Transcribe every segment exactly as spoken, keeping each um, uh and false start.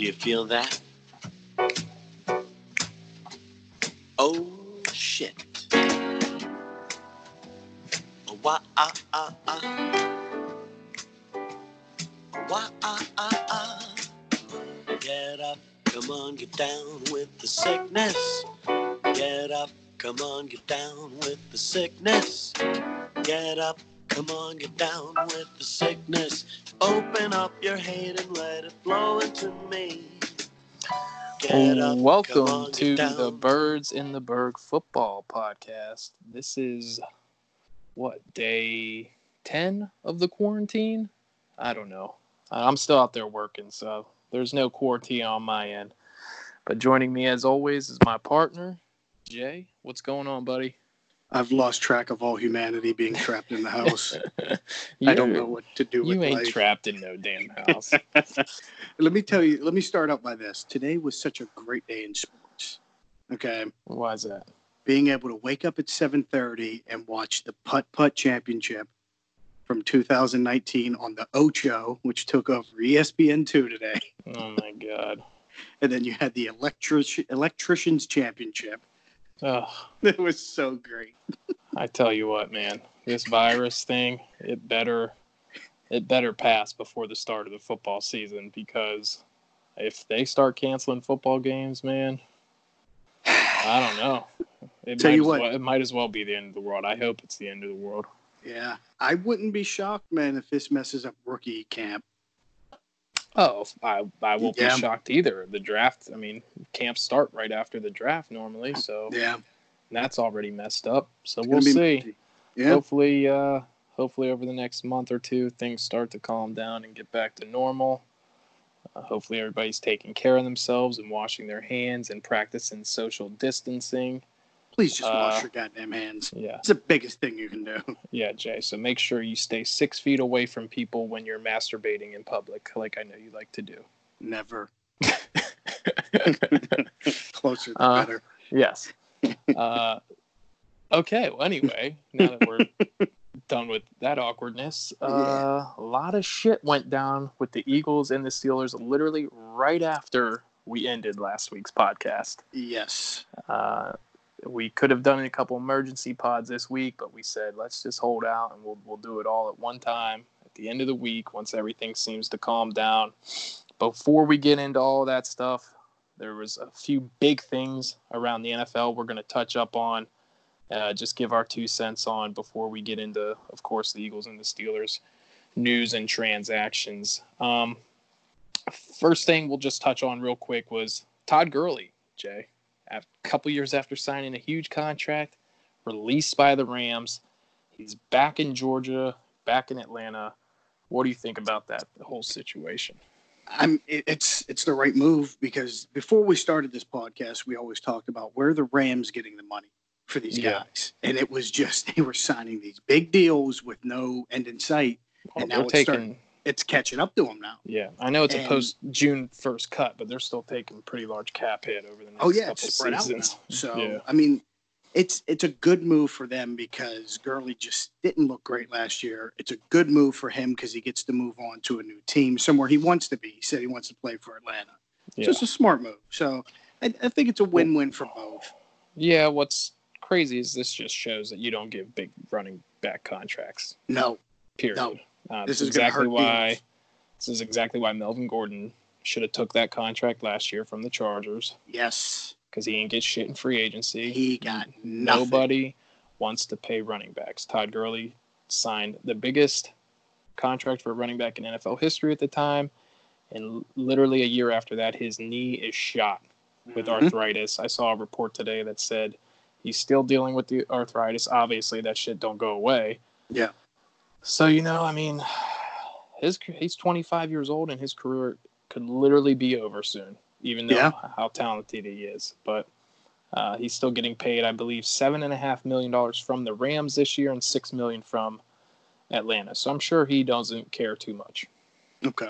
Do you feel that? Oh, shit. Wah, ah, ah, ah. Wah, ah, ah, ah. Get up, come on, get down with the sickness. Get up, come on, get down with the sickness. Get up, come on, get down with the sickness. Open up your hate and let it flow into me. Get up, Welcome come on, to get down. the Birds in the Berg football podcast. This is, what, day ten of the quarantine? I don't know. I'm still out there working, so there's no quarantine on my end. But joining me, as always, is my partner, Jay. What's going on, buddy? I've lost track of all humanity being trapped in the house. I don't know what to do with You ain't life. trapped in no damn house. Let me tell you, let me start out by this. Today was such a great day in sports. Okay. Why is that? Being able to wake up at seven thirty and watch the Putt Putt Championship from two thousand nineteen on the Ocho, which took over E S P N two today. Oh, my God. And then you had the electric, Electricians Championship. Oh, It was so great. I tell you what, man, this virus thing, it better, it better pass before the start of the football season, because if they start canceling football games, man, I don't know. It Tell might you as what. well, it might as well be the end of the world. I hope it's the end of the world. Yeah. I wouldn't be shocked, man, if this messes up rookie camp. Oh, I I won't Yeah. be shocked either. The draft, I mean, camps start right after the draft normally, so Yeah. that's already messed up. So It's we'll gonna be see. messy. Yeah. Hopefully, uh, hopefully over the next month or two, things start to calm down and get back to normal. Uh, hopefully, everybody's taking care of themselves and washing their hands and practicing social distancing. Please just wash Uh, your goddamn hands. Yeah, It's the biggest thing you can do. yeah, Jay. So make sure you stay six feet away from people when you're masturbating in public, like I know you like to do. Never. Closer the Uh, better. Yes. Uh, okay. Well, anyway, now that we're done with that awkwardness, uh, a lot of shit went down with the Eagles and the Steelers literally right after we ended last week's podcast. Yes. Uh, we could have done a couple emergency pods this week, but we said let's just hold out and we'll we'll do it all at one time at the end of the week once everything seems to calm down. Before we get into all that stuff, there was a few big things around the N F L we're going to touch up on, uh, just give our two cents on before we get into, of course, the Eagles and the Steelers news and transactions. Um, first thing we'll just touch on real quick was Todd Gurley, Jay. A couple years after signing a huge contract, released by the Rams, he's back in Georgia, back in Atlanta. What do you think about that whole situation? I'm it, it's it's the right move, because before we started this podcast, we always talked about where are the Rams getting the money for these Yeah. guys. And it was just they were signing these big deals with no end in sight. Oh, And now they're it's taking, starting- It's catching up to them now. yeah, I know it's a And- post June first cut, but they're still taking pretty large cap hit over the next Oh yeah, couple it's spread seasons. out now. So yeah, I mean, it's it's a good move for them, because Gurley just didn't look great last year. It's a good move for him because he gets to move on to a new team, somewhere he wants to be. He said he wants to play for Atlanta. yeah. So it's a smart move. So I, I think it's a win-win for both. Yeah, what's crazy is this just shows that you don't give big running back contracts. No, Period. No. Uh, This this is is gonna exactly hurt why. deals. This is exactly why Melvin Gordon should have took that contract last year from the Chargers, yes, because he ain't get shit in free agency. he got nothing. Nobody wants to pay running backs. Todd Gurley signed the biggest contract for a running back in N F L history at the time, and literally a year after that, his knee is shot with Mhm. arthritis. I saw a report today that said he's still dealing with the arthritis. Obviously, that shit don't go away. Yeah. So, you know, I mean, his he's twenty-five years old, and his career could literally be over soon, even though Yeah. how talented he is. But uh, he's still getting paid, I believe, seven and a half million dollars from the Rams this year and six million from Atlanta. So I'm sure he doesn't care too much. Okay.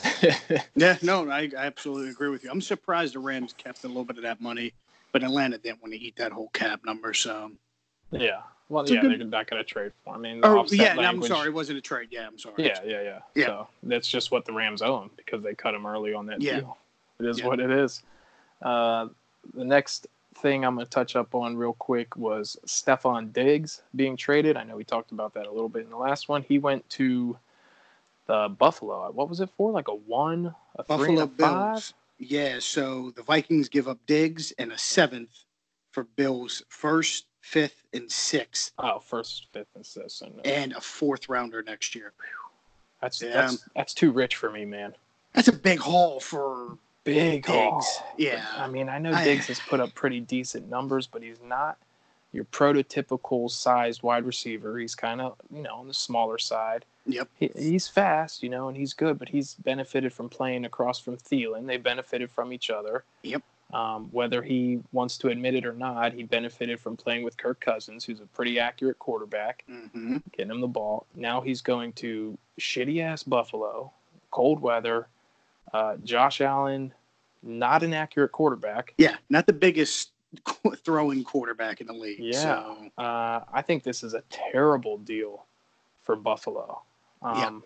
Yeah, no, I, I absolutely agree with you. I'm surprised the Rams kept a little bit of that money, but Atlanta didn't want to eat that whole cap number. So, Yeah. Well, It's a yeah, good- they're not going to trade for him. I mean, the or offset yeah, no, I'm language- sorry, it wasn't a trade. Yeah, I'm sorry. Yeah, yeah, yeah, Yeah. So that's just what the Rams owe him because they cut him early on that Yeah. deal. It is Yeah. what it is. Uh, the next thing I'm going to touch up on real quick was Stephon Diggs being traded. I know we talked about that a little bit in the last one. He went to the Buffalo. What was it for? Like a one, a three, Buffalo and a five? Bills. Yeah, so the Vikings give up Diggs and a seventh for Bills first, fifth, and sixth, Oh, first, fifth, and sixth. So no. and a fourth rounder next year. That's Yeah. that's that's too rich for me, man. That's a big haul for Big haul. Diggs. Yeah. I mean, I know I- Diggs has put up pretty decent numbers, but he's not your prototypical sized wide receiver. He's kind of, you know, on the smaller side. Yep. He, he's fast, you know, and he's good, but he's benefited from playing across from Thielen. They benefited from each other. Yep. Um, whether he wants to admit it or not, he benefited from playing with Kirk Cousins, who's a pretty accurate quarterback, Mm-hmm. getting him the ball. Now he's going to shitty-ass Buffalo, cold weather, uh, Josh Allen, not an accurate quarterback. Yeah, not the biggest throwing quarterback in the league. Yeah. So, Uh, I think this is a terrible deal for Buffalo. Um,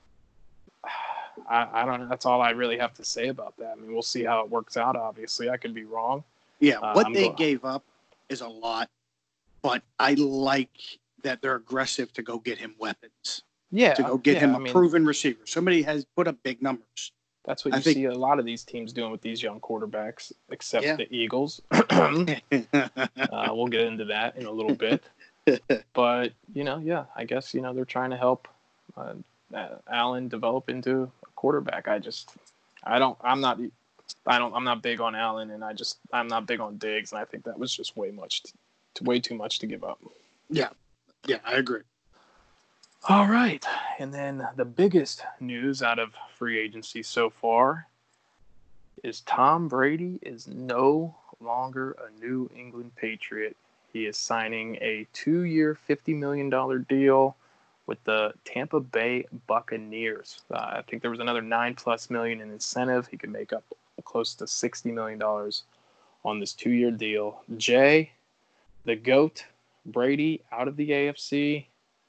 I, I don't know. That's all I really have to say about that. I mean, we'll see how it works out, obviously. I could be wrong. yeah, Uh, what I'm they go- gave up is a lot, but I like that they're aggressive to go get him weapons, Yeah. to go get yeah, him I a mean, proven receiver. Somebody has put up big numbers. That's what I you think- see a lot of these teams doing with these young quarterbacks, except Yeah. the Eagles. uh, we'll get into that in a little bit. But, you know, yeah, I guess, you know, they're trying to help uh, uh, Allen develop into a quarterback. I just, I don't, I'm not, I don't, I'm not big on Allen, and I just, I'm not big on Diggs, and I think that was just way much, to, way too much to give up. yeah, yeah, I agree. All right. And then the biggest news out of free agency so far is Tom Brady is no longer a New England Patriot. He is signing a two-year, fifty million dollars deal with the Tampa Bay Buccaneers. Uh, I think there was another nine plus million in incentive. He could make up close to sixty million dollars on this two-year deal. Jay, the GOAT, Brady out of the A F C.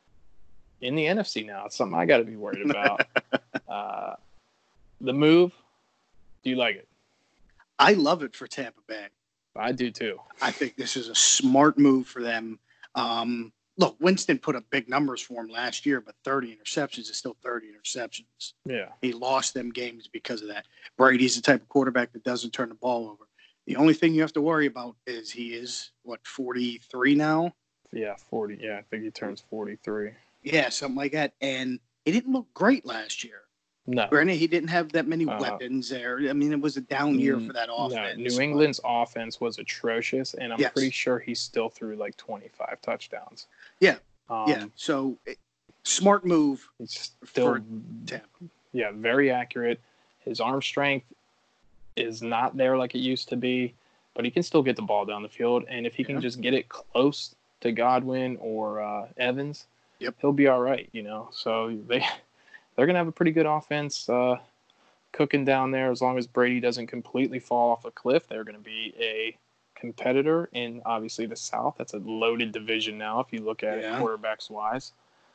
In the N F C now. It's something I got to be worried about. uh, the move, do you like it? I love it for Tampa Bay. I do too. I think this is a smart move for them. Um, look, Winston put up big numbers for him last year, but thirty interceptions is still thirty interceptions. Yeah. He lost them games because of that. Brady's the type of quarterback that doesn't turn the ball over. The only thing you have to worry about is he is, what, forty-three now? Yeah, forty. Yeah, I think he turns forty-three. Yeah, something like that. And he didn't look great last year. No. Granted, he didn't have that many Uh, weapons there. I mean, it was a down year Mm, for that No, offense. New but- England's offense was atrocious, and I'm Yes. pretty sure he still threw like twenty-five touchdowns. Yeah. Um, Yeah, so it, smart move He's still, for Tampa. yeah, very accurate. His arm strength is not there like it used to be, but he can still get the ball down the field. And if he can Yeah. just get it close to Godwin or uh, Evans, Yep. he'll be all right, you know. So they they're gonna have a pretty good offense uh, cooking down there. As long as Brady doesn't completely fall off a cliff, they're gonna be a competitor in obviously the South. That's a loaded division now if you look at Yeah. it quarterbacks wise.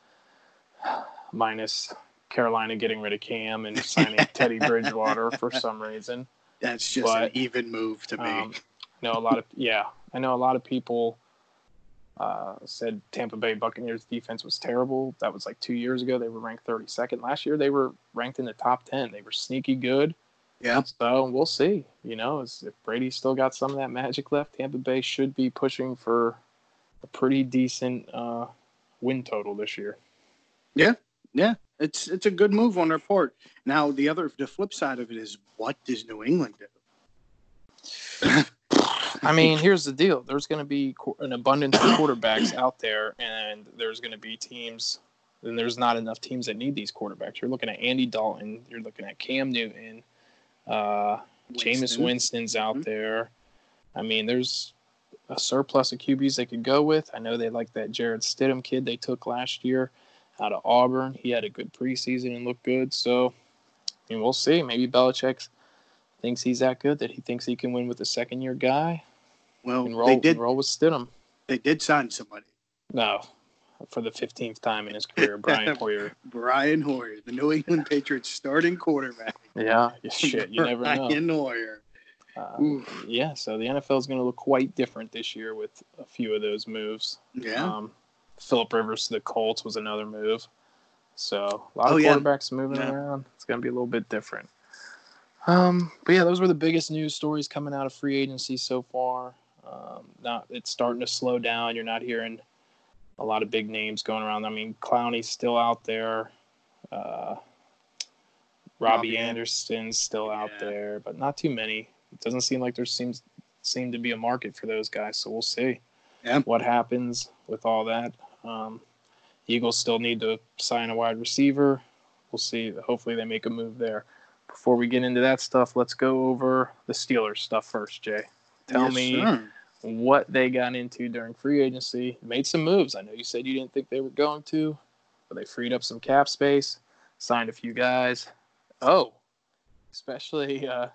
Minus Carolina getting rid of Cam and signing Teddy Bridgewater for some reason. That's just But, an even move to me. Um, I know a lot of yeah, I know a lot of people uh, said Tampa Bay Buccaneers defense was terrible. That was like two years ago. They were ranked thirty-second. Last year they were ranked in the top ten. They were sneaky good. yeah. So we'll see. You know, as if Brady's still got some of that magic left, Tampa Bay should be pushing for a pretty decent uh, win total this year. Yeah, it's it's a good move on their part. Now the other the flip side of it is, what does New England do? I mean, here's the deal. There's going to be qu- an abundance of quarterbacks out there, and there's going to be teams, and there's not enough teams that need these quarterbacks. You're looking at Andy Dalton. You're looking at Cam Newton. Uh, Jameis Winston. Winston's out Mhm. there. I mean, there's a surplus of Q Bs they could go with. I know they like that Jared Stidham kid they took last year out of Auburn. He had a good preseason and looked good. So, I mean, we'll see. Maybe Belichick thinks he's that good that he thinks he can win with a second-year guy. Well, And roll, they did and roll with Stidham. they did sign somebody. No, for the fifteenth time in his career, Brian Hoyer. Brian Hoyer, the New England Patriots starting quarterback. Yeah, shit, you never know. Brian Hoyer. Uh, yeah, so the N F L is going to look quite different this year with a few of those moves. Yeah. Um, Phillip Rivers to the Colts was another move. So a lot Oh, of yeah. quarterbacks moving Yeah. around. It's going to be a little bit different. Um, but yeah, those were the biggest news stories coming out of free agency so far. Um, now it's starting to slow down. You're not hearing a lot of big names going around. I mean, Clowney's still out there. Uh, Robbie, Robbie Anderson's still out Yeah. there, but not too many. It doesn't seem like there seems seem to be a market for those guys. So we'll see Yeah. what happens with all that. Um, Eagles still need to sign a wide receiver. We'll see. Hopefully they make a move there. Before we get into that stuff, let's go over the Steelers stuff first, Jay. Tell Yes, me sir. what they got into during free agency. Made some moves. I know you said you didn't think they were going to, but they freed up some cap space, signed a few guys. Oh, especially uh,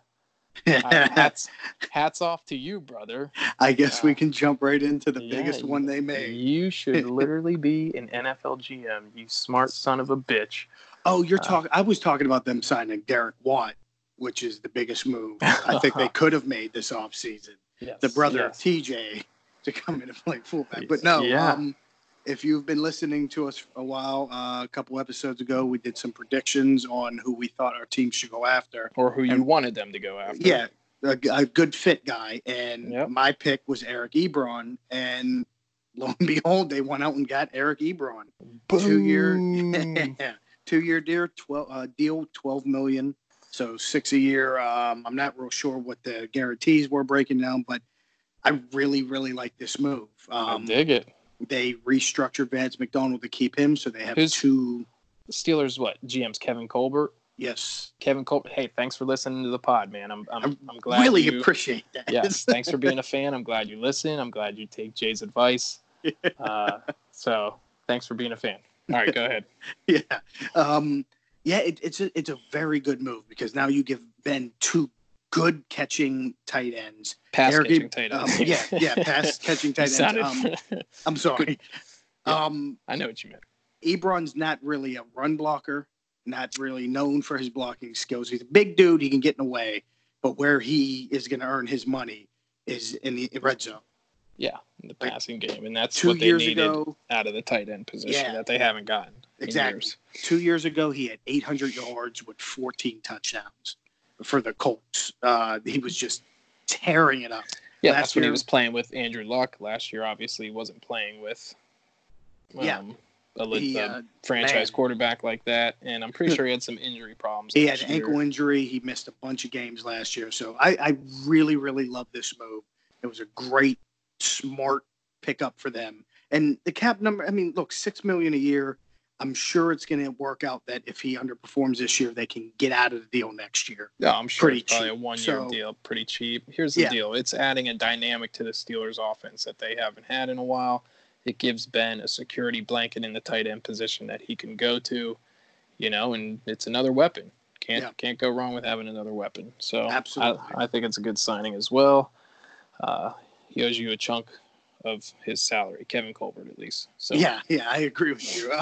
hats, hats off to you, brother. I guess we Uh, can jump right into the Yeah, biggest one they made. You should literally be an N F L G M, you smart son of a bitch. Oh, you're Uh, talking. I was talking about them signing Derek Watt, which is the biggest move I think they could have made this offseason. Yes, The brother yes. of T J to come in and play fullback. But no, Yeah. um, if you've been listening to us for a while, uh, a couple episodes ago, we did some predictions on who we thought our team should go after. Or who you And- wanted them to go after. Yeah, a, a good fit guy. And Yep. my pick was Eric Ebron. And lo and behold, they went out and got Eric Ebron. Two year, Boom. two year deal, twelve uh, deal, twelve million. So six a year. Um, I'm not real sure what the guarantees were breaking down, but I really, really like this move. I Um, dig it. they restructured Vance McDonald to keep him, so they have Who's- two. The Steelers, what? G M's Kevin Colbert. Yes, Kevin Colbert. Hey, thanks for listening to the pod, man. I'm I'm, I I'm glad really you. appreciate that. Yes, thanks for being a fan. I'm glad you listen. I'm glad you take Jay's advice. Uh, so thanks for being a fan. All right, go ahead. yeah, um, yeah. It, it's a it's a very good move because now you give Ben two good catching tight ends. Pass Eric catching Eb- tight um, end. yeah, yeah, pass catching tight ends. Sounded- Um, I'm sorry. Yeah. Um, I know what you meant. Ebron's not really a run blocker, not really known for his blocking skills. He's a big dude. He can get in the way, but where he is going to earn his money is in the red zone. Yeah, in the Like, passing game, and that's Two what they years needed ago, out of the tight end position Yeah. that they haven't gotten. in exactly. years. Two years ago, he had eight hundred yards with fourteen touchdowns for the Colts. Uh, he was just tearing it up. Yeah, Last that's when he year- was playing with Andrew Luck. Last year, obviously, he wasn't playing with um, Yeah. a, lit- He, a uh, franchise man. quarterback like that. And I'm pretty sure he had some injury problems. He last had year. ankle injury. He missed a bunch of games last year. So I, I really, really love this move. It was a great, smart pickup for them. And the cap number, I mean, look, six million dollars a year. I'm sure it's going to work out that if he underperforms this year, they can get out of the deal next year. Yeah, I'm sure pretty it's probably cheap. a one-year So- deal, pretty cheap. Here's the Yeah. deal: it's adding a dynamic to the Steelers' offense that they haven't had in a while. It gives Ben a security blanket in the tight end position that he can go to, you know, and it's another weapon. Can't Yeah. can't go wrong with having another weapon. So Absolutely. I, I think it's a good signing as well. Uh, he owes you a chunk of his salary, Kevin Colbert at least. So Yeah, yeah, I agree with you.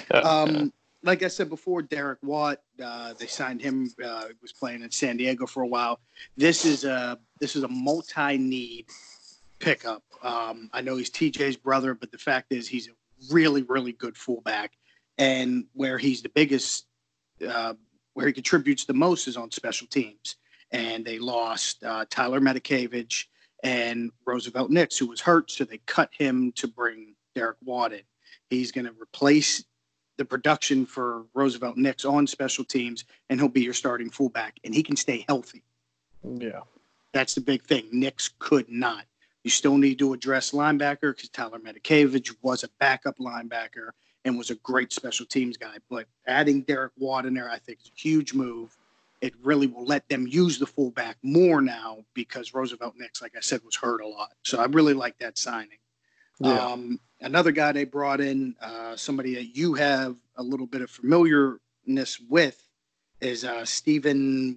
um, like I said before, Derek Watt, uh, they signed him. Uh, he was playing in San Diego for a while. This is a this is a multi-need pickup. Um, I know he's T J's brother, but the fact is he's a really, really good fullback. And where he's the biggest, uh, where he contributes the most is on special teams. And they lost uh, Tyler Medikevich and Roosevelt Nix, who was hurt, so they cut him to bring Derek Watt in. He's going to replace the production for Roosevelt Nix on special teams, and he'll be your starting fullback, and he can stay healthy. yeah, That's the big thing. Nix could not. You still need to address linebacker because Tyler Medikevich was a backup linebacker and was a great special teams guy. But adding Derek Watt in there, I think, is a huge move. It really will let them use the fullback more now because Roosevelt Nix, like I said, was hurt a lot. So I really like that signing. yeah. Um, another guy they brought in, uh, somebody that you have a little bit of familiarness with, is uh, Stephen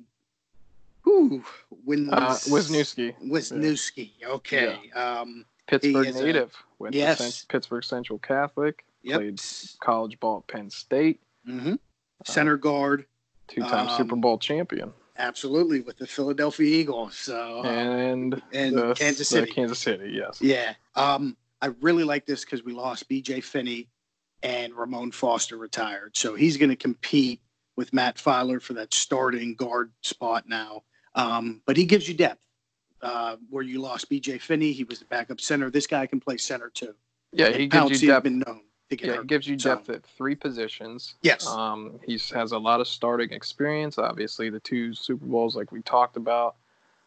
Whew, Win- Uh, Wisniewski, Wisniewski. Okay. Um, Pittsburgh He is a- native, went yes. to Cent- Pittsburgh Central Catholic. Yep. Played college ball at Penn State. Mm-hmm. Center guard. Two-time um, Super Bowl champion. Absolutely, with the Philadelphia Eagles. So um, and and the, Kansas City. Kansas City, yes. Yeah. Um, I really like this because we lost B J Finney and Ramon Foster retired. So he's going to compete with Matt Filer for that starting guard spot now. Um, but he gives you depth. Uh, where you lost B J Finney, he was the backup center. This guy can play center too. Yeah, and he gives Pouncey you depth. Has been known to get Yeah, hurt. he gives you depth So, at three positions. Yes. Um, he has a lot of starting experience. Obviously, the two Super Bowls, like we talked about.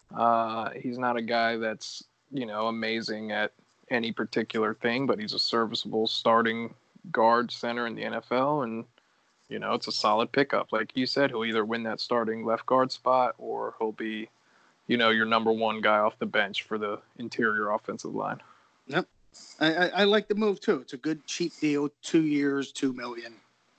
Uh, he's not a guy that's, you know, amazing at any particular thing, but he's a serviceable starting guard center in the N F L, and you know, it's a solid pickup. Like you said, he'll either win that starting left guard spot or he'll be, you know, your number one guy off the bench for the interior offensive line. Yep. I, I, I like the move too. It's a good cheap deal. Two years, two million.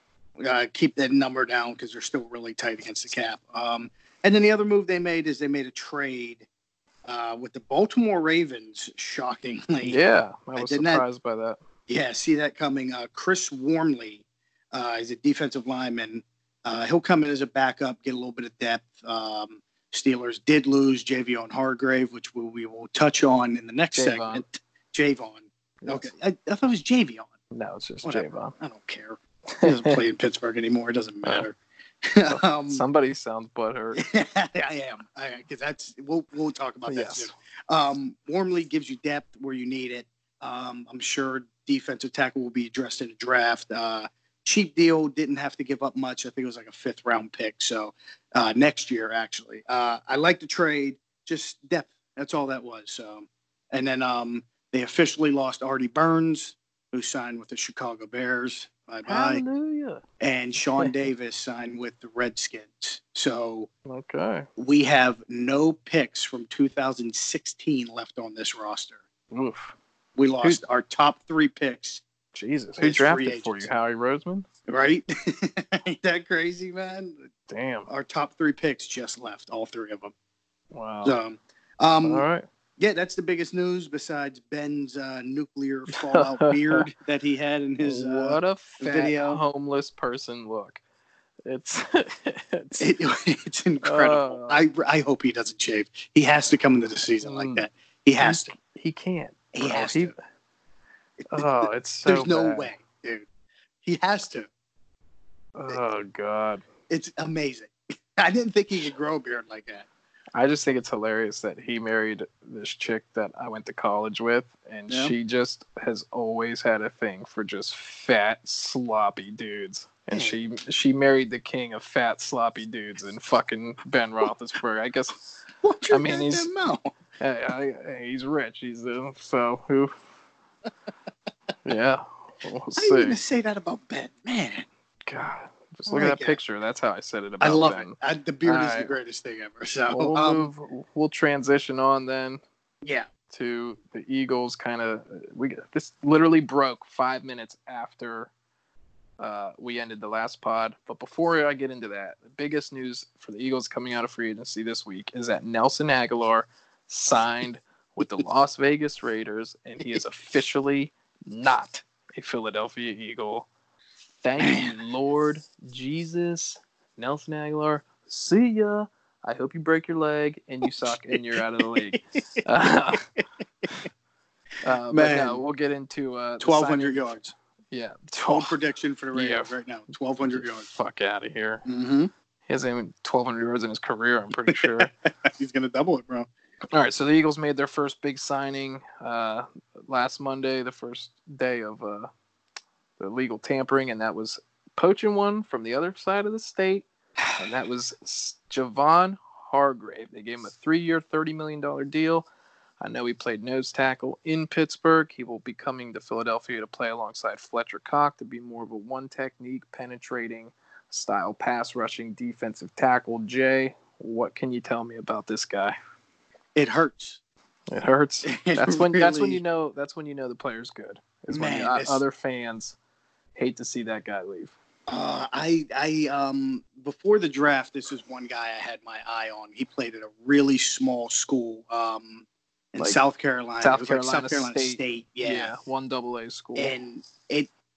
Uh, keep that number down because they're still really tight against the cap. Um, and then the other move they made is they made a trade uh, with the Baltimore Ravens. Shockingly, Yeah, I was I surprised by that. Yeah, see that coming. Uh, Chris Wormley uh, is a defensive lineman. Uh, he'll come in as a backup, get a little bit of depth. Um, Steelers did lose Javion Hargrave, which we, we will touch on in the next Javon. segment. Javon. Yes. Okay, I, I thought it was Javion. No, it's just Whatever. Javon. I don't care. He doesn't play in Pittsburgh anymore. It doesn't matter. um, Somebody sounds butthurt. I am, because that's we'll we'll talk about that Yes. soon. Um, Wormley gives you depth where you need it. Um, I'm sure defensive tackle will be addressed in a draft. Uh, cheap deal, didn't have to give up much. I think it was like a fifth round pick. So uh, next year, actually, uh, I like the trade. Just depth. That's all that was. So, and then um, they officially lost Artie Burns, who signed with the Chicago Bears. Bye bye. Hallelujah. And Sean Davis signed with the Redskins. So Okay. we have no picks from two thousand sixteen left on this roster. Oof. We lost our top three picks, Jesus. Who As free drafted for you? agents. Howie Roseman? right? Ain't that crazy, man? Damn. Our top three picks just left, all three of them. Wow. So, um, All right. yeah, that's the biggest news besides Ben's uh, nuclear fallout beard that he had in his uh, what a fat video. homeless person look. It's it's It, it's incredible. Uh, I, I hope he doesn't shave. He has to come into the season like Mm. that. He has to. he can't. He bro. has He- to. Oh, it's so There's no bad. way, dude. He has to. Oh God. It's amazing. I didn't think he could grow a beard like that. I just think it's hilarious that he married this chick that I went to college with, and Yeah. she just has always had a thing for just fat, sloppy dudes. And she she married the king of fat, sloppy dudes and fucking Ben Roethlisberger. I guess Watch your I mean, he's- goddamn mouth. hey, I, hey, he's rich. He's uh, so who? Yeah, we'll How are you going to see. say that about Ben? Man, God, just Oh look my at that God. picture. That's how I said it about I love Ben. it. I, the beard is the Alright. greatest thing ever. So, We'll um, move. We'll transition on then yeah. to the Eagles. Kind of, we this literally broke five minutes after uh, we ended the last pod. But before I get into that, the biggest news for the Eagles coming out of free agency this week is that Nelson Aguilar signed with the Las Vegas Raiders, and he is officially not a Philadelphia Eagle. Thank you, Lord Jesus. Nelson Aguilar, see ya. I hope you break your leg and you suck and you're out of the league. Uh, uh, but Man. no, we'll get into uh, the twelve hundred signing- yards. Yeah, Total prediction for the Raiders Yeah. right now. twelve hundred yards. Fuck out of here. Mm-hmm. He hasn't even twelve hundred yards in his career, I'm pretty sure. He's going to double it, bro. All right, so the Eagles made their first big signing uh, last Monday, the first day of uh, the legal tampering, and that was poaching one from the other side of the state, and that was Javon Hargrave. They gave him a three-year, thirty million dollars deal. I know he played nose tackle in Pittsburgh. He will be coming to Philadelphia to play alongside Fletcher Cox to be more of a one-technique, penetrating style pass rushing defensive tackle. Jay, what can you tell me about this guy? It hurts. It hurts. It That's when that's when really- you know that's when you know the player's good. Is when Man, the o- this- other fans hate to see that guy leave. Uh, I, I, um, before the draft, this is one guy I had my eye on. He played at a really small school, um, in Like South Carolina. South It was like Carolina South Carolina State. State. Yeah. one double A school. And it,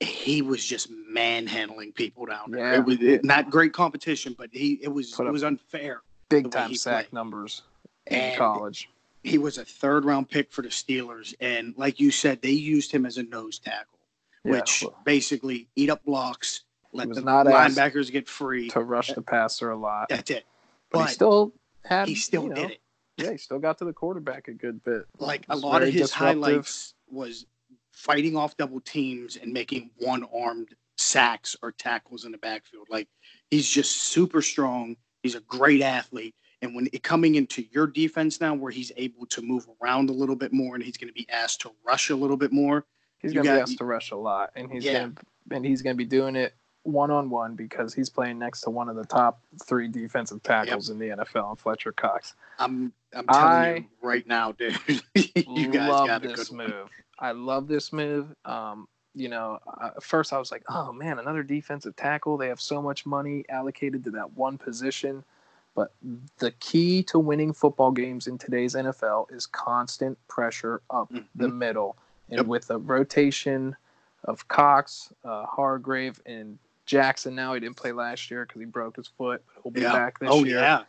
he was just manhandling people down there. Yeah. It was it, not great competition, but he it was Put it up was unfair. Big time sack played. numbers in and college. He was a third round pick for the Steelers, and like you said, they used him as a nose tackle, yeah, which well, basically eat up blocks, let the linebackers get free to rush the passer a lot. That's it. But, but he still had. He still you know, did it. Yeah, he still got to the quarterback a good bit. Like a lot of his disruptive. highlights was fighting off double teams and making one-armed sacks or tackles in the backfield. Like he's just super strong. He's a great athlete. And when it coming into your defense now, where he's able to move around a little bit more, and he's going to be asked to rush a little bit more, he's going to be asked to rush a lot, and he's yeah. going to and he's going to be doing it one on one because he's playing next to one of the top three defensive tackles yep. in the N F L, and Fletcher Cox. I'm I'm telling I you right now, dude. you guys love got a this good move. One. I love this move. Um, you know, uh, at first I was like, oh man, another defensive tackle. They have so much money allocated to that one position. But the key to winning football games in today's N F L is constant pressure up mm-hmm. the middle. And yep. with a rotation of Cox, uh, Hargrave, and Jackson, now he didn't play last year because he broke his foot. But he'll be yeah. back this oh, year. Yeah.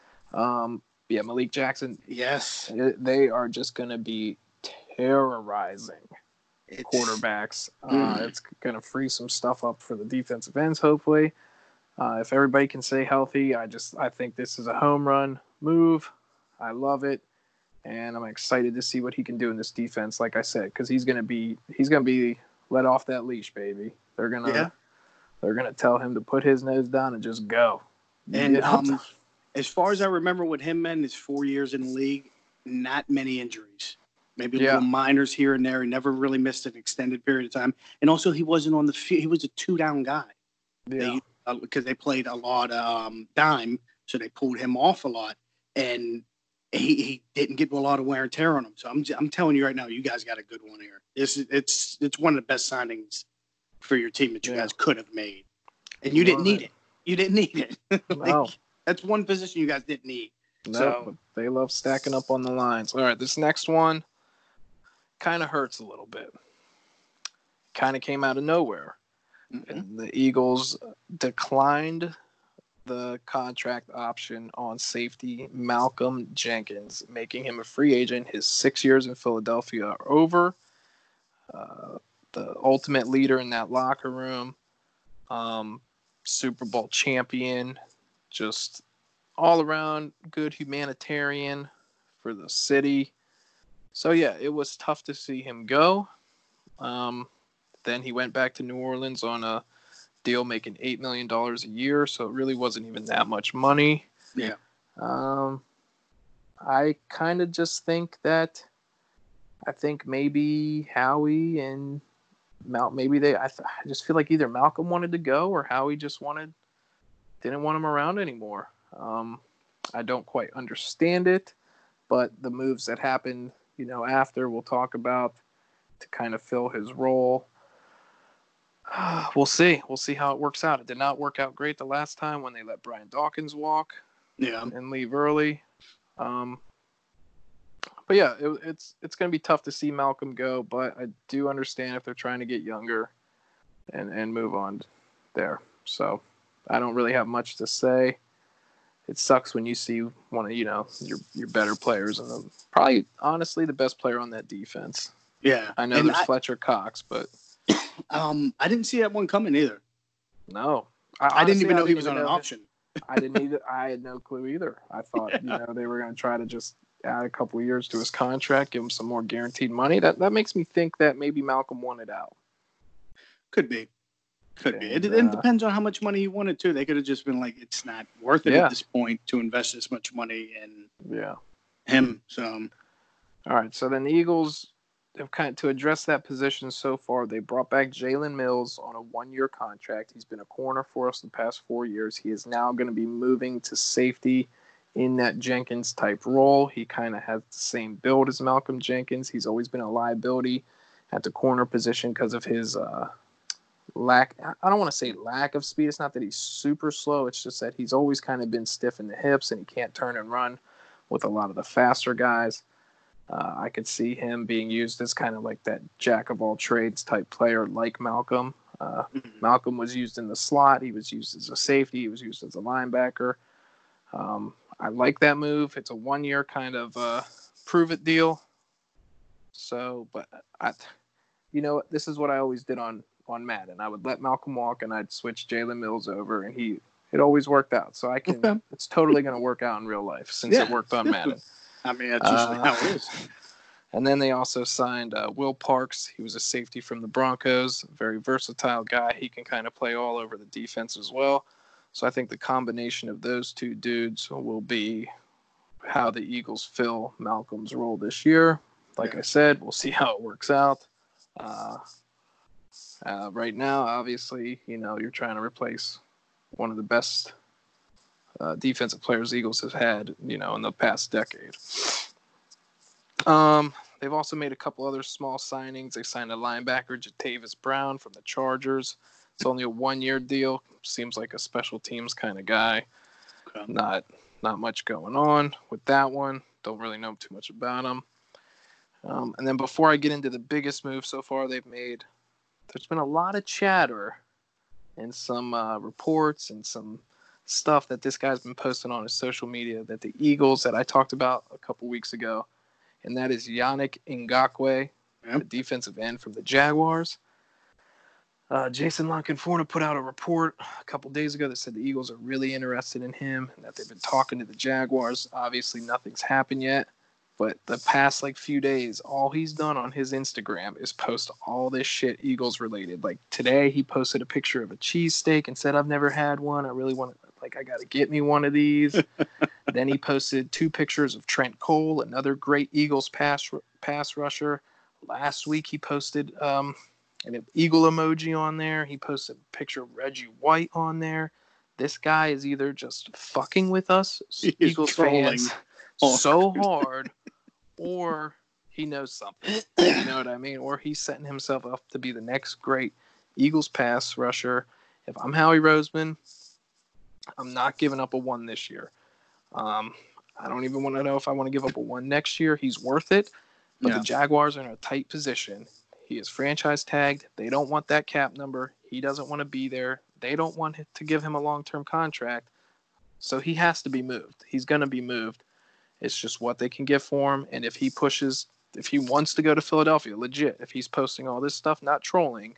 Um, yeah, Malik Jackson. Yes. They are just going to be terrorizing it's, quarterbacks. Mm. Uh, it's going to free some stuff up for the defensive ends, hopefully. Uh, if everybody can stay healthy, I just I think this is a home run move. I love it, and I'm excited to see what he can do in this defense. Like I said, because he's gonna be he's gonna be let off that leash, baby. They're gonna yeah. they're gonna tell him to put his nose down and just go. And um, as far as I remember, with him, man, his four years in the league, not many injuries. Maybe yeah. little minors here and there. He never really missed an extended period of time, and also he wasn't on the field. He was a two down guy. Yeah. They, because they played a lot of um, dime, so they pulled him off a lot, and he, he didn't get a lot of wear and tear on him. So I'm I'm telling you right now, you guys got a good one here. This is it's it's one of the best signings for your team that you yeah. guys could have made, and you Love didn't need it. it. You didn't need it. like, no, that's one position you guys didn't need. No, so they love stacking up on the lines. All right, this next one kind of hurts a little bit. Kind of came out of nowhere. And the Eagles declined the contract option on safety Malcolm Jenkins, making him a free agent. His six years in Philadelphia are over. Uh, the ultimate leader in that locker room, um, Super Bowl champion, just all around good humanitarian for the city. So, yeah, it was tough to see him go. Um Then he went back to New Orleans on a deal making eight million dollars a year, so it really wasn't even that much money. Yeah. Um, I kind of just think that I think maybe Howie and Mal, maybe they, I, th- I just feel like either Malcolm wanted to go or Howie just wanted, didn't want him around anymore. Um, I don't quite understand it, but the moves that happened, you know, after we'll talk about to kind of fill his role. We'll see. We'll see how it works out. It did not work out great the last time when they let Brian Dawkins walk yeah. and leave early. Um, but, yeah, it, it's it's going to be tough to see Malcolm go, but I do understand if they're trying to get younger and, and move on there. So I don't really have much to say. It sucks when you see one of, you know, your your better players and the, probably, honestly, the best player on that defense. Yeah. I know and there's I, Fletcher Cox, but... Um, I didn't see that one coming either. No, I, honestly, I didn't even know I didn't he was on an option. I didn't either. I had no clue either. I thought yeah. you know they were going to try to just add a couple of years to his contract, give him some more guaranteed money. That that makes me think that maybe Malcolm wanted out. Could be, could and, be. It, uh, it depends on how much money he wanted to. They could have just been like, it's not worth it yeah. at this point to invest this much money in yeah him. So, um, all right. So then the Eagles. Have kind of, to address that position so far, they brought back Jalen Mills on a one-year contract. He's been a corner for us the past four years. He is now going to be moving to safety in that Jenkins-type role. He kind of has the same build as Malcolm Jenkins. He's always been a liability at the corner position because of his uh, lack. I don't want to say lack of speed. It's not that he's super slow. It's just that he's always kind of been stiff in the hips and he can't turn and run with a lot of the faster guys. Uh, I could see him being used as kind of like that jack of all trades type player like Malcolm. Uh, Malcolm was used in the slot. He was used as a safety. He was used as a linebacker. Um, I like that move. It's a one-year kind of uh, prove-it deal. So, but I, you know, this is what I always did on on Madden. I would let Malcolm walk, and I'd switch Jalen Mills over, and he it always worked out. So I can. Okay. It's totally going to work out in real life since yeah. it worked on Madden. I mean, that's usually uh, how it is. And then they also signed uh, Will Parks. He was a safety from the Broncos, a very versatile guy. He can kind of play all over the defense as well. So I think the combination of those two dudes will be how the Eagles fill Malcolm's role this year. Like yeah. I said, we'll see how it works out. Uh, uh, right now, obviously, you know, you're trying to replace one of the best uh, defensive players the Eagles have had, you know, in the past decade. Um, they've also made a couple other small signings. They signed a linebacker, Jatavis Brown, from the Chargers. It's only a one-year deal. Seems like a special teams kind of guy. Okay. Not not much going on with that one. Don't really know too much about him. Um, and then before I get into the biggest move so far they've made, there's been a lot of chatter and some uh, reports and some stuff that this guy's been posting on his social media that the Eagles that I talked about a couple weeks ago, and that is Yannick Ngakoue, yep. the defensive end from the Jaguars. Uh, Jason La Canfora put out a report a couple days ago that said the Eagles are really interested in him and that they've been talking to the Jaguars. Obviously, nothing's happened yet, but the past like few days, all he's done on his Instagram is post all this shit Eagles related. Like today, he posted a picture of a cheesesteak and said, "I've never had one. I really want to, like, I got to get me one of these." Then he posted two pictures of Trent Cole, another great Eagles pass pass rusher. Last week, he posted um, an eagle emoji on there. He posted a picture of Reggie White on there. This guy is either just fucking with us, He's Eagles fans, so hard, or he knows something. You know what I mean? Or he's setting himself up to be the next great Eagles pass rusher. If I'm Howie Roseman, I'm not giving up a one this year. Um, I don't even want to know if I want to give up a one next year. He's worth it, but yeah. the Jaguars are in a tight position. He is franchise tagged. They don't want that cap number. He doesn't want to be there. They don't want to give him a long-term contract. So he has to be moved. He's going to be moved. It's just what they can get for him. And if he pushes, if he wants to go to Philadelphia, legit, if he's posting all this stuff, not trolling,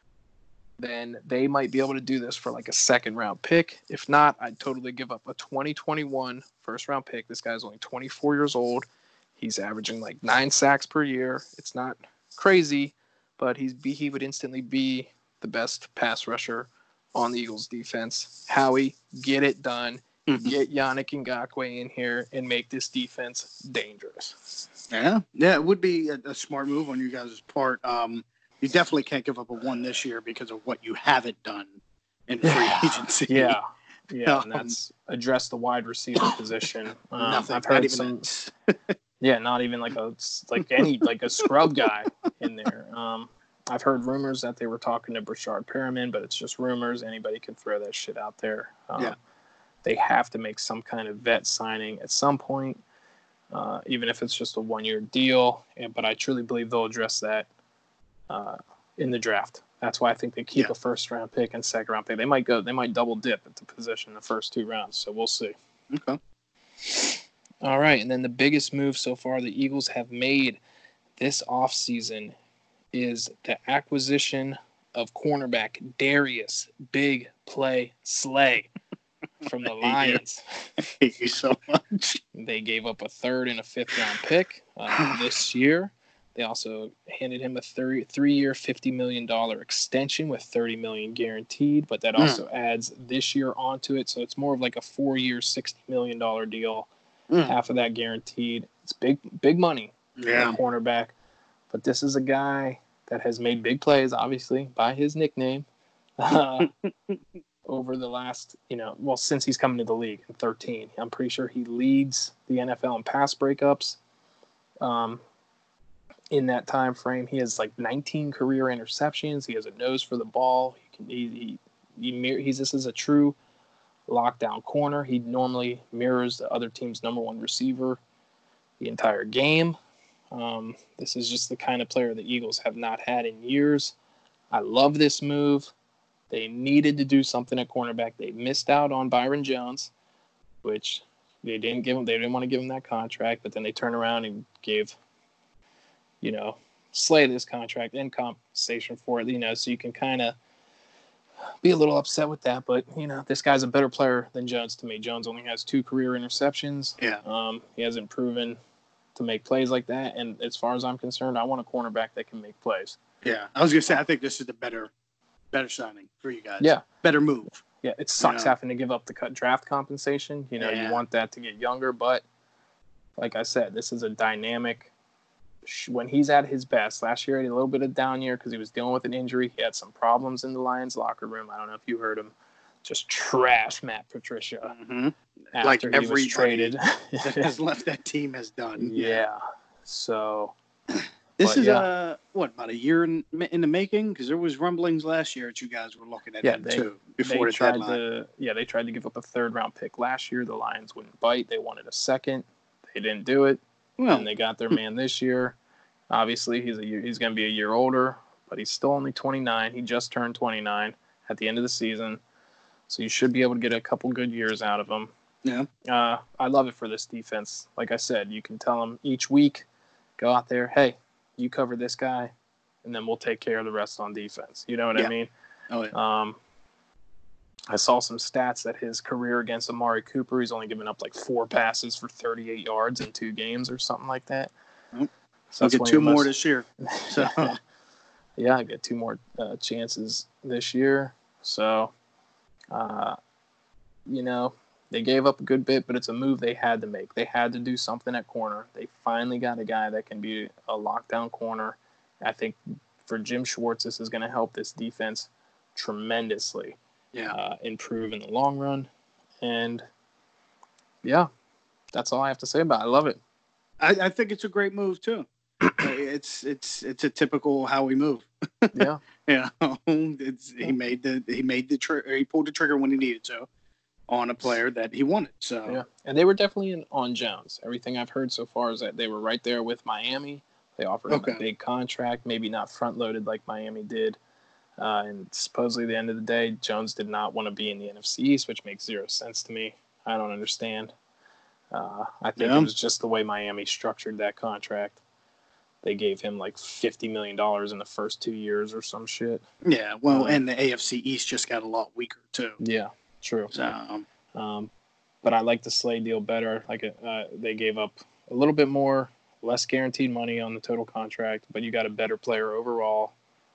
then they might be able to do this for like a second round pick. If not, I'd totally give up a twenty twenty-one first round pick. This guy's only twenty-four years old. He's averaging like nine sacks per year. It's not crazy, but he's be, he would instantly be the best pass rusher on the Eagles defense. Howie, get it done. Mm-hmm. Get Yannick Ngakoue in here and make this defense dangerous. Yeah, yeah, it would be a, a smart move on you guys' part. Um, you definitely can't give up a one this year because of what you haven't done in free agency. Yeah, yeah, um, and that's address the wide receiver position. Um, nothing. I've heard not some. Yeah, not even like a like any like a scrub guy in there. Um, I've heard rumors that they were talking to Brashard Perriman, but it's just rumors. Anybody can throw that shit out there. Um, yeah. They have to make some kind of vet signing at some point, uh, even if it's just a one-year deal. And, but I truly believe they'll address that uh, in the draft. That's why I think they keep yeah. a first-round pick and second-round pick. They might go. They might double dip at the position the first two rounds. So we'll see. Okay. All right, and then the biggest move so far the Eagles have made this offseason is the acquisition of cornerback Darius Big Play Slay from the Lions. I hate you so much. They gave up a third and a fifth round pick uh, this year. They also handed him a three, three-year, fifty million dollars extension with thirty million dollars guaranteed, but that also mm. adds this year onto it. So it's more of like a four-year, sixty million dollars deal. Mm. Half of that guaranteed. It's big, big money yeah. for a cornerback. But this is a guy that has made big plays, obviously, by his nickname, uh, over the last, you know, well, since he's coming to the league in thirteen. I'm pretty sure he leads the N F L in pass breakups. Um, in that time frame, he has like nineteen career interceptions. He has a nose for the ball. He can, he, he, he he's this is a true lockdown corner. He normally mirrors the other team's number one receiver the entire game. Um, this is just the kind of player the Eagles have not had in years. I love this move. They needed to do something at cornerback. They missed out on Byron Jones, which they didn't give him. They didn't want to give him that contract, but then they turned around and gave, you know, Slay this contract and compensation for it. You know, so you can kind of be a little upset with that. But you know, this guy's a better player than Jones to me. Jones only has two career interceptions. Yeah. Um, he hasn't proven to make plays like that. And as far as I'm concerned, I want a cornerback that can make plays. Yeah, I was gonna say I think this is the better, better signing for you guys. Yeah, better move. Yeah, it sucks you know? having to give up the cut draft compensation. You know, Yeah. you want that to get younger, but like I said, this is a dynamic. When he's at his best, last year he had a little bit of down year because he was dealing with an injury. He had some problems in the Lions locker room. I don't know if you heard him just trash Matt Patricia Mm-hmm. after Like he was everybody traded. that has left that team has done. Yeah. So This But, is yeah. uh what about a year in, in the making? Because there was rumblings last year that you guys were looking at Yeah, him they- too they before the tried deadline. to yeah, they tried to give up a third round pick last year. The Lions wouldn't bite. They wanted a second. They didn't do it. Well, And they got their man this year. Obviously, he's a year, he's going to be a year older, but he's still only twenty-nine. He just turned twenty-nine at the end of the season, so you should be able to get a couple good years out of him. yeah, Uh, I love it for this defense. Like I said, you can tell them each week, go out there, hey, you cover this guy, and then we'll take care of the rest on defense. You know what Yeah. I mean? oh yeah, Um, I saw some stats that his career against Amari Cooper, he's only given up like four passes for thirty-eight yards in two games or something like that. Well, So I'll that's get one of two your more most- this year. So yeah, I get two more uh, chances this year. So, uh, you know, they gave up a good bit, but it's a move they had to make. They had to do something at corner. They finally got a guy that can be a lockdown corner. I think for Jim Schwartz, this is going to help this defense tremendously yeah, uh, improve in the long run. And, yeah, that's all I have to say about it. I love it. I, I think it's a great move too. it's it's it's a typical how we move. Yeah. You know, it's, he made the he made the trigger. He pulled the trigger when he needed to on a player that he wanted. So Yeah, and they were definitely in, on Jones. Everything I've heard so far is that they were right there with Miami. They offered him Okay. a big contract, maybe not front-loaded like Miami did. Uh, and supposedly, at the end of the day, Jones did not want to be in the N F C East, which makes zero sense to me. I don't understand. Uh, I think Yeah. it was just the way Miami structured that contract. They gave him like fifty million dollars in the first two years or some shit. yeah, well, Um, and the A F C East just got a lot weaker too. Yeah, true. So um, Um, but I like the Slay deal better. Like uh, they gave up a little bit more, less guaranteed money on the total contract, but you got a better player overall.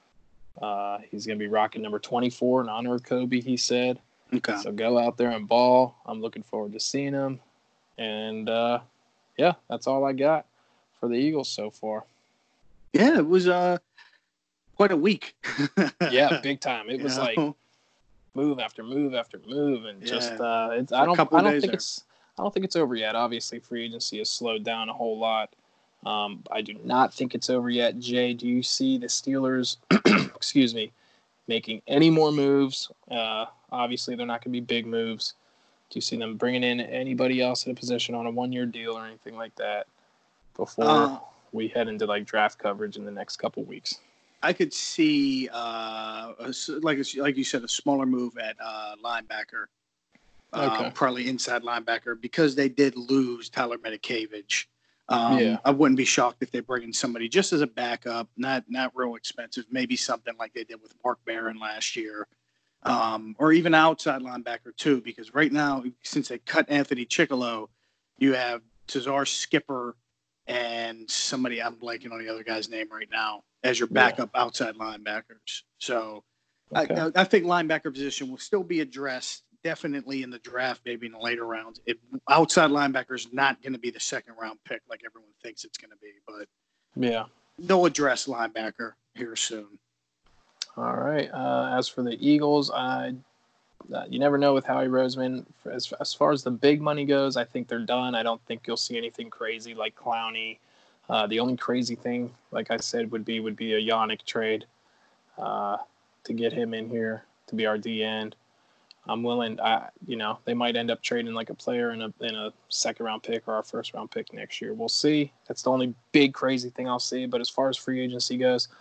Uh, he's going to be rocking number twenty-four in honor of Kobe, he said. okay, So go out there and ball. I'm looking forward to seeing him. And, uh, yeah, that's all I got for the Eagles so far. yeah, it was uh quite a week. Yeah, big time. It was You like know? move after move after move, and just Yeah. uh, it's, For I a don't couple I don't days think there. it's I don't think it's over yet. Obviously, free agency has slowed down a whole lot. Um, I do not think it's over yet. Jay, do you see the Steelers, excuse me, making any more moves? Uh, obviously, they're not going to be big moves. Do you see them bringing in anybody else in a position on a one-year deal or anything like that before Uh, we head into like draft coverage in the next couple weeks? I could see, uh, a s like a- like you said, a smaller move at uh, linebacker, uh, Okay. probably inside linebacker, because they did lose Tyler Medikevich. Um, Yeah. I wouldn't be shocked if they bring in somebody just as a backup, not not real expensive, maybe something like they did with Mark Barron last year, um, or even outside linebacker too. Because right now, since they cut Anthony Chickalo, you have Cesar Skipper and somebody I'm blanking on the other guy's name right now as your Yeah. backup outside linebackers. So Okay. I, I think linebacker position will still be addressed definitely in the draft, maybe in the later rounds. It, outside linebacker is not going to be the second round pick like everyone thinks it's going to be, but Yeah. they'll address linebacker here soon. All right. Uh, as for the Eagles, I uh, you never know with Howie Roseman. For- As, as far as the big money goes, I think they're done. I don't think you'll see anything crazy like Clowney. Uh, the only crazy thing, like I said, would be would be a Yannick trade uh, to get him in here to be our D end. I'm willing. I you know they might end up trading like a player in a in a second round pick or our first round pick next year. We'll see. That's the only big crazy thing I'll see. But as far as free agency goes,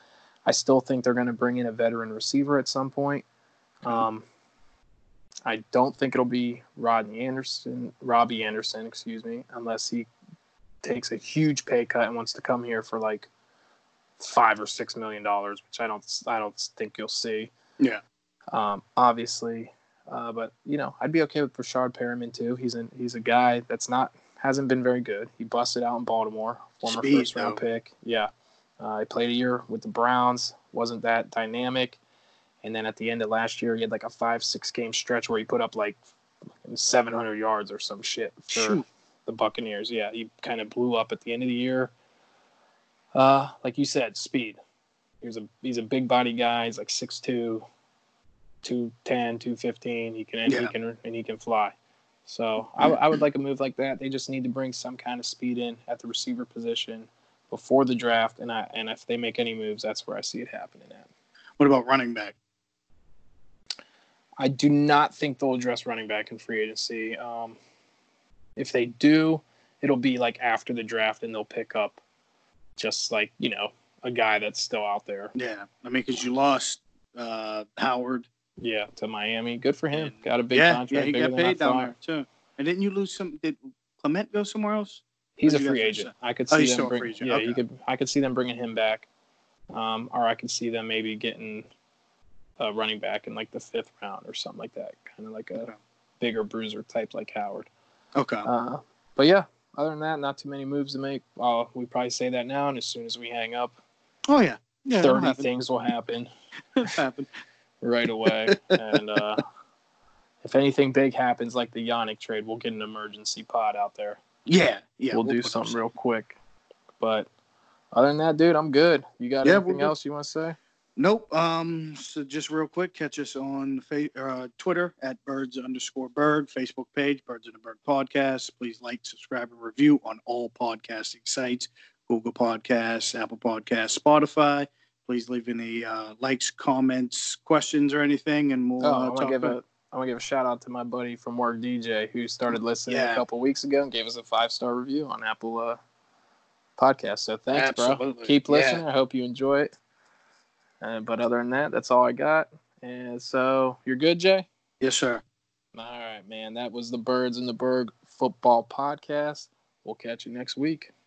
I still think they're going to bring in a veteran receiver at some point. Um, I don't think it'll be Rodney Anderson, Robbie Anderson, excuse me, unless he takes a huge pay cut and wants to come here for like five or six million dollars, which I don't, I don't think you'll see. Yeah. Um, obviously, uh, but you know, I'd be okay with Brashard Perriman too. He's a he's a guy that's not hasn't been very good. He busted out in Baltimore, former Speed, first round though. pick. Yeah, uh, he played a year with the Browns. Wasn't that dynamic. And then at the end of last year, he had like a five, six game stretch where he put up like seven hundred yards or some shit for Shoot. the Buccaneers. Yeah, he kind of blew up at the end of the year. Uh, like you said, speed. He's a he's a big body guy. He's like six two, two ten, two fifteen. He can and Yeah. he can and he can fly. So I, I would like a move like that. They just need to bring some kind of speed in at the receiver position before the draft, and I and if they make any moves, that's where I see it happening at. What about running back? I do not think they'll address running back in free agency. Um, if they do, it'll be like after the draft, and they'll pick up just like, you know, a guy that's still out there. Yeah. I mean, because you lost uh, Howard. Yeah, to Miami. Good for him. Got a big yeah, contract. Yeah, he bigger got than I paid down thought. there, too. And didn't you lose some? Did Clement go somewhere else? He's Or a did you free guys agent. lose I could Oh, see he's them still a bring, free agent. Yeah, Okay. you could. I could see them bringing him back, um, or I could see them maybe getting a running back in like the fifth round or something like that. Kind of like a Okay. bigger bruiser type like Howard. Okay. Uh, but yeah, other than that, not too many moves to make. Uh, we probably say that now, and as soon as we hang up, oh, yeah. Yeah, that'll thirty happen. things will happen It'll happen. right away. and uh, if anything big happens, like the Yannick trade, we'll get an emergency pod out there. Yeah. Yeah. we'll, do put something those- real quick. But other than that, dude, I'm good. You got Yeah, we're anything good. else you want to say? Nope. Um. So just real quick, catch us on fa- uh, Twitter at birds underscore bird, Facebook page Birds and the Bird Podcast. Please like, subscribe, and review on all podcasting sites: Google Podcasts, Apple Podcasts, Spotify. Please leave any uh, likes, comments, questions, or anything, and we'll Oh, uh, I want talk to give about a I want to give a shout out to my buddy from work, D J, who started listening Yeah. a couple weeks ago and gave us a five star review on Apple uh, Podcast. So thanks, bro. Absolutely. Keep Yeah. listening. I hope you enjoy it. Uh, but other than that, that's all I got. And so you're good, Jay? Yes, sir. All right, man. That was the Birds and the Berg Football Podcast. We'll catch you next week.